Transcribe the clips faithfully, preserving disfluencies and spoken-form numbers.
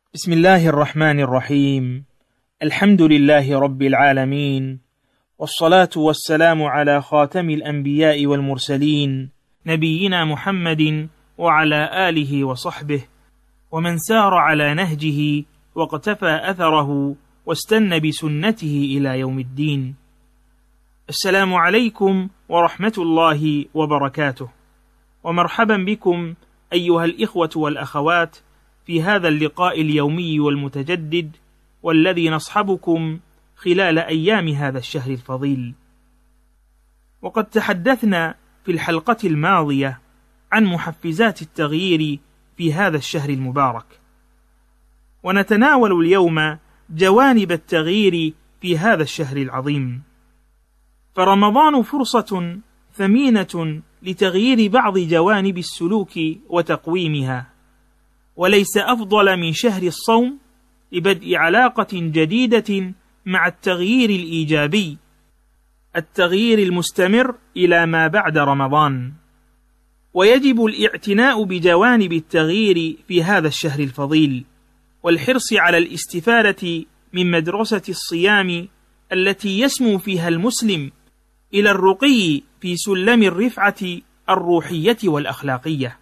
بسم الله الرحمن الرحيم. الحمد لله رب العالمين، والصلاة والسلام على خاتم الأنبياء والمرسلين نبينا محمد وعلى آله وصحبه ومن سار على نهجه واقتفى أثره واستنى بسنته إلى يوم الدين. السلام عليكم ورحمة الله وبركاته، ومرحبا بكم أيها الإخوة والأخوات في هذا اللقاء اليومي والمتجدد، والذي نصحبكم خلال أيام هذا الشهر الفضيل. وقد تحدثنا في الحلقة الماضية عن محفزات التغيير في هذا الشهر المبارك، ونتناول اليوم جوانب التغيير في هذا الشهر العظيم. فرمضان فرصة ثمينة لتغيير بعض جوانب السلوك وتقويمها، وليس أفضل من شهر الصوم لبدء علاقة جديدة مع التغيير الإيجابي، التغيير المستمر إلى ما بعد رمضان. ويجب الاعتناء بجوانب التغيير في هذا الشهر الفضيل، والحرص على الاستفادة من مدرسة الصيام التي يسمو فيها المسلم إلى الرقي في سلم الرفعة الروحية والأخلاقية.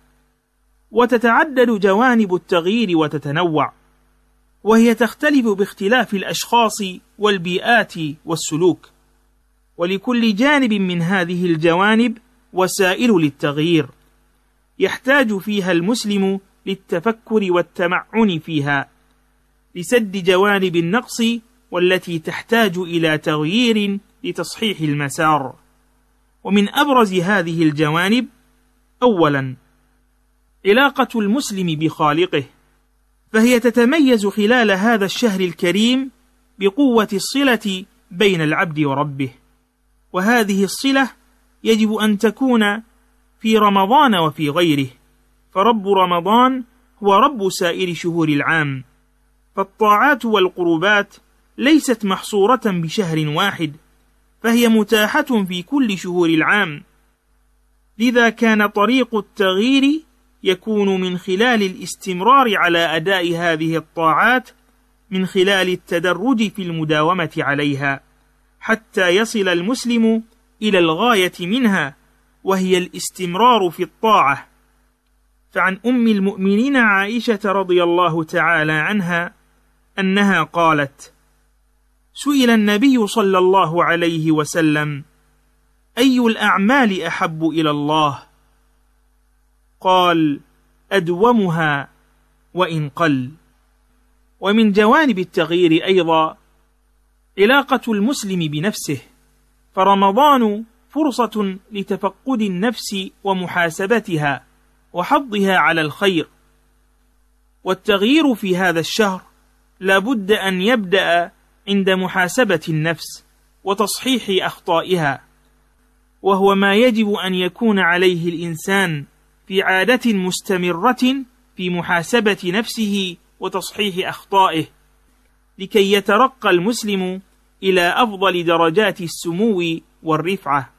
وتتعدد جوانب التغيير وتتنوع، وهي تختلف باختلاف الأشخاص والبيئات والسلوك، ولكل جانب من هذه الجوانب وسائل للتغيير يحتاج فيها المسلم للتفكر والتمعن فيها لسد جوانب النقص والتي تحتاج إلى تغيير لتصحيح المسار. ومن أبرز هذه الجوانب: أولا، علاقة المسلم بخالقه، فهي تتميز خلال هذا الشهر الكريم بقوة الصلة بين العبد وربه، وهذه الصلة يجب أن تكون في رمضان وفي غيره، فرب رمضان هو رب سائر شهور العام، فالطاعات والقربات ليست محصورة بشهر واحد، فهي متاحة في كل شهور العام. لذا كان طريق التغيير يكون من خلال الاستمرار على أداء هذه الطاعات، من خلال التدرج في المداومة عليها، حتى يصل المسلم إلى الغاية منها، وهي الاستمرار في الطاعة. فعن أم المؤمنين عائشة رضي الله تعالى عنها أنها قالت: سئل النبي صلى الله عليه وسلم: أي الأعمال أحب إلى الله؟ قال: أدومها وإن قل. ومن جوانب التغيير أيضا علاقة المسلم بنفسه، فرمضان فرصة لتفقد النفس ومحاسبتها وحضها على الخير، والتغيير في هذا الشهر لا بد أن يبدأ عند محاسبة النفس وتصحيح أخطائها، وهو ما يجب أن يكون عليه الإنسان في عادة مستمرة في محاسبة نفسه وتصحيح أخطائه، لكي يترقى المسلم إلى أفضل درجات السمو والرفعة.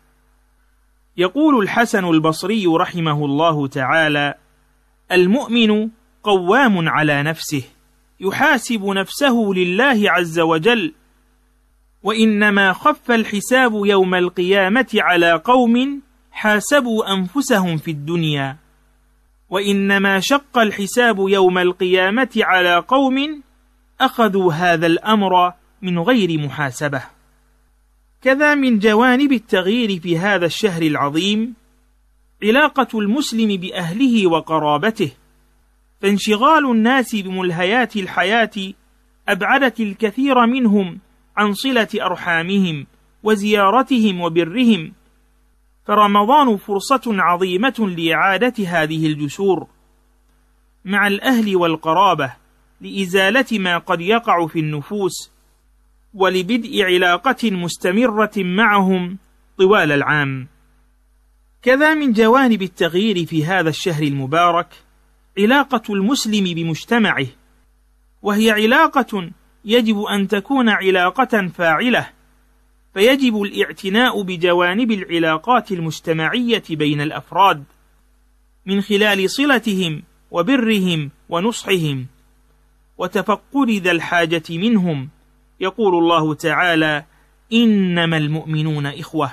يقول الحسن البصري رحمه الله تعالى: المؤمن قوام على نفسه، يحاسب نفسه لله عز وجل، وإنما خف الحساب يوم القيامة على قوم حاسبوا أنفسهم في الدنيا، وإنما شق الحساب يوم القيامة على قوم أخذوا هذا الأمر من غير محاسبة. كذا من جوانب التغيير في هذا الشهر العظيم علاقة المسلم بأهله وقرابته، فانشغال الناس بملهيات الحياة أبعدت الكثير منهم عن صلة أرحامهم وزيارتهم وبرهم، فرمضان فرصة عظيمة لإعادة هذه الجسور مع الأهل والقرابة، لإزالة ما قد يقع في النفوس، ولبدء علاقة مستمرة معهم طوال العام. كذا من جوانب التغيير في هذا الشهر المبارك علاقة المسلم بمجتمعه، وهي علاقة يجب أن تكون علاقة فاعلة، فيجب الاعتناء بجوانب العلاقات المجتمعية بين الأفراد من خلال صلتهم وبرهم ونصحهم، وتفقد ذا الحاجة منهم. يقول الله تعالى: إنما المؤمنون إخوة.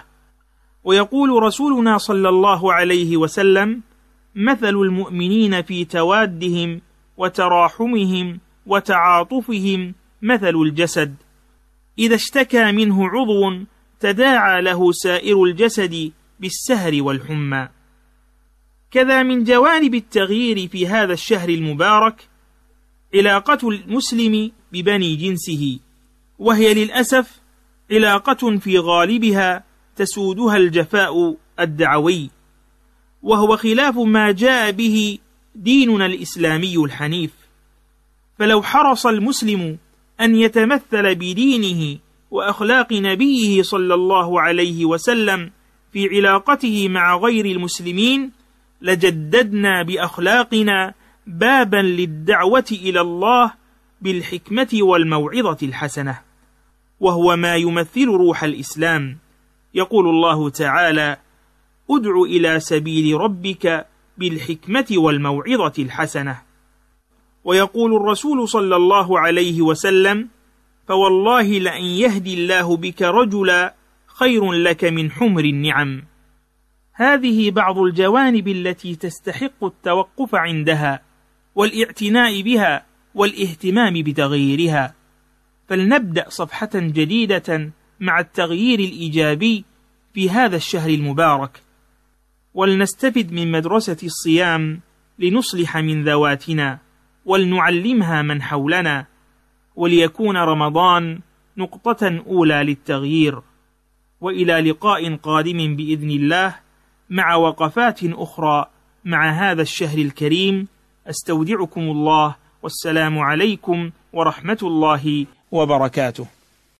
ويقول رسولنا صلى الله عليه وسلم: مثل المؤمنين في توادهم وتراحمهم وتعاطفهم مثل الجسد، إذا اشتكى منه عضو تداعى له سائر الجسد بالسهر والحمى. كذا من جوانب التغيير في هذا الشهر المبارك علاقة المسلم ببني جنسه، وهي للأسف علاقة في غالبها تسودها الجفاء الدعوي، وهو خلاف ما جاء به ديننا الإسلامي الحنيف. فلو حرص المسلم أن يتمثل بدينه وأخلاق نبيه صلى الله عليه وسلم في علاقته مع غير المسلمين، لجددنا بأخلاقنا بابا للدعوة إلى الله بالحكمة والموعظة الحسنة، وهو ما يمثل روح الإسلام. يقول الله تعالى: ادع إلى سبيل ربك بالحكمة والموعظة الحسنة. ويقول الرسول صلى الله عليه وسلم: فوالله لأن يهدي الله بك رجلا خير لك من حمر النعم. هذه بعض الجوانب التي تستحق التوقف عندها والاعتناء بها والاهتمام بتغييرها. فلنبدأ صفحة جديدة مع التغيير الإيجابي في هذا الشهر المبارك، ولنستفد من مدرسة الصيام لنصلح من ذواتنا ولنعلمها من حولنا، وليكون رمضان نقطة أولى للتغيير. وإلى لقاء قادم بإذن الله مع وقفات أخرى مع هذا الشهر الكريم. أستودعكم الله، والسلام عليكم ورحمة الله وبركاته.